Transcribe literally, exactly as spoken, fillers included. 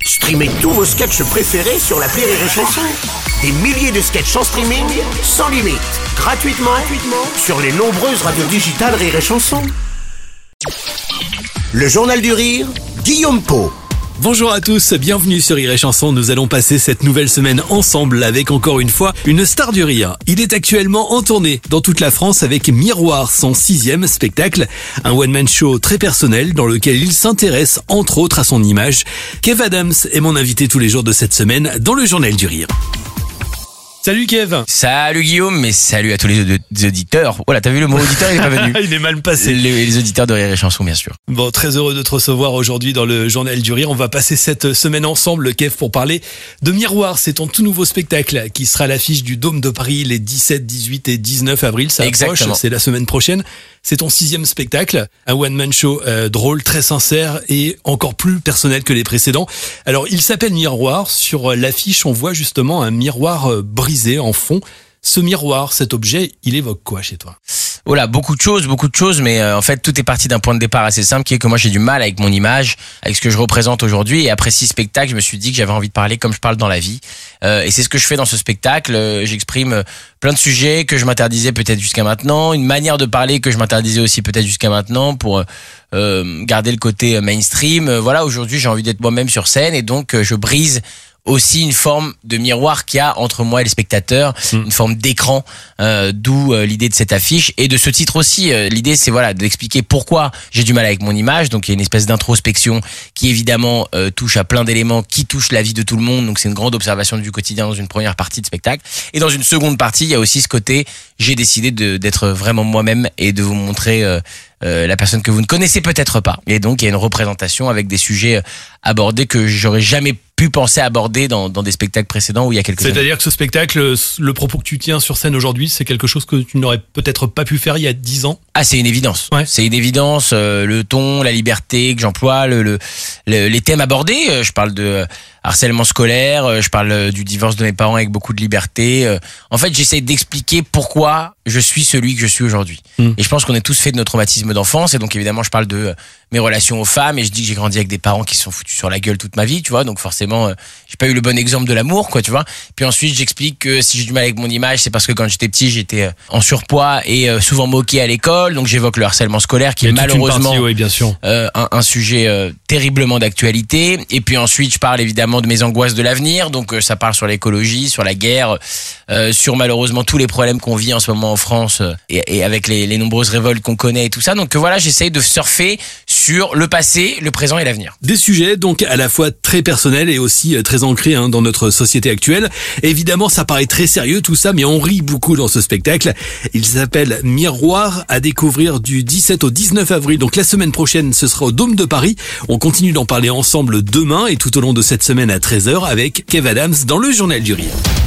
Streamez tous vos sketchs préférés sur l'appli Rire et Chanson. Des milliers de sketchs en streaming, sans limite, gratuitement, gratuitement sur les nombreuses radios digitales Rire et Chanson. Le Journal du Rire, Guillaume Pau. Bonjour à tous, bienvenue sur Rire et Chanson. Nous allons passer cette nouvelle semaine ensemble avec encore une fois une star du rire. Il est actuellement en tournée dans toute la France avec Miroir, son sixième spectacle. Un one-man show très personnel dans lequel il s'intéresse entre autres à son image. Kev Adams est mon invité tous les jours de cette semaine dans le Journal du Rire. Salut Kev. Salut Guillaume, mais salut à tous les auditeurs. Voilà, t'as vu le mot auditeur, il est pas venu. Il est mal passé. Les, les auditeurs de Rire et Chanson, bien sûr. Bon, très heureux de te recevoir aujourd'hui dans le Journal du Rire. On va passer cette semaine ensemble, Kev, pour parler de Miroir. C'est ton tout nouveau spectacle qui sera à l'affiche du Dôme de Paris les dix-sept, dix-huit et dix-neuf avril. Ça approche, c'est la semaine prochaine. C'est ton sixième spectacle, un one-man show euh, drôle, très sincère et encore plus personnel que les précédents. Alors, il s'appelle Miroir. Sur l'affiche, on voit justement un miroir euh, brisé en fond. Ce miroir, cet objet, il évoque quoi chez toi ? Voilà, beaucoup de choses, beaucoup de choses, mais euh, en fait, tout est parti d'un point de départ assez simple, qui est que moi, j'ai du mal avec mon image, avec ce que je représente aujourd'hui. Et après six spectacles, je me suis dit que j'avais envie de parler comme je parle dans la vie. Euh, et c'est ce que je fais dans ce spectacle. Euh, j'exprime euh, plein de sujets que je m'interdisais peut-être jusqu'à maintenant, une manière de parler que je m'interdisais aussi peut-être jusqu'à maintenant pour euh, garder le côté mainstream. Euh, voilà, aujourd'hui, j'ai envie d'être moi-même sur scène et donc euh, je brise aussi une forme de miroir qu'il y a entre moi et les spectateurs, mmh. une forme d'écran, euh, d'où euh, l'idée de cette affiche et de ce titre aussi. Euh, l'idée, c'est voilà d'expliquer pourquoi j'ai du mal avec mon image. Donc il y a une espèce d'introspection qui évidemment euh, touche à plein d'éléments, qui touche la vie de tout le monde. Donc c'est une grande observation du quotidien dans une première partie de spectacle. Et dans une seconde partie, il y a aussi ce côté, j'ai décidé de, d'être vraiment moi-même et de vous montrer euh, euh, la personne que vous ne connaissez peut-être pas. Et donc il y a une représentation avec des sujets abordés que j'aurais jamais pu penser aborder dans, dans des spectacles précédents où il y a quelques années. C'est-à-dire que ce spectacle, le propos que tu tiens sur scène aujourd'hui, c'est quelque chose que tu n'aurais peut-être pas pu faire il y a dix ans. Ah, c'est une évidence. Ouais. C'est une évidence. Euh, le ton, la liberté que j'emploie, le, le, le, les thèmes abordés. Euh, je parle de euh, harcèlement scolaire, euh, je parle euh, du divorce de mes parents avec beaucoup de liberté. Euh, en fait, j'essaie d'expliquer pourquoi je suis celui que je suis aujourd'hui. Mmh. Et je pense qu'on est tous faits de nos traumatismes d'enfance. Et donc, évidemment, je parle de euh, mes relations aux femmes. Et je dis que j'ai grandi avec des parents qui se sont foutus sur la gueule toute ma vie, tu vois. Donc, forcément, euh, j'ai pas eu le bon exemple de l'amour, quoi, tu vois. Puis ensuite, j'explique que si j'ai du mal avec mon image, c'est parce que quand j'étais petit, j'étais euh, en surpoids et euh, souvent moqué à l'école. Donc, j'évoque le harcèlement scolaire qui est malheureusement partie, oui, bien sûr. Euh, un, un sujet euh, terriblement d'actualité. Et puis ensuite, je parle évidemment de mes angoisses de l'avenir. Donc, euh, ça parle sur l'écologie, sur la guerre, euh, sur malheureusement tous les problèmes qu'on vit en ce moment en France euh, et, et avec les, les nombreuses révoltes qu'on connaît et tout ça. Donc, euh, voilà, j'essaye de surfer sur le passé, le présent et l'avenir. Des sujets donc à la fois très personnels et aussi euh, très ancrés hein, dans notre société actuelle. Évidemment, ça paraît très sérieux tout ça, mais on rit beaucoup dans ce spectacle. Il s'appelle Miroir, à découvrir du dix-sept au dix-neuf avril. Donc la semaine prochaine, ce sera au Dôme de Paris. On continue d'en parler ensemble demain et tout au long de cette semaine à treize heures avec Kev Adams dans le Journal du Rire.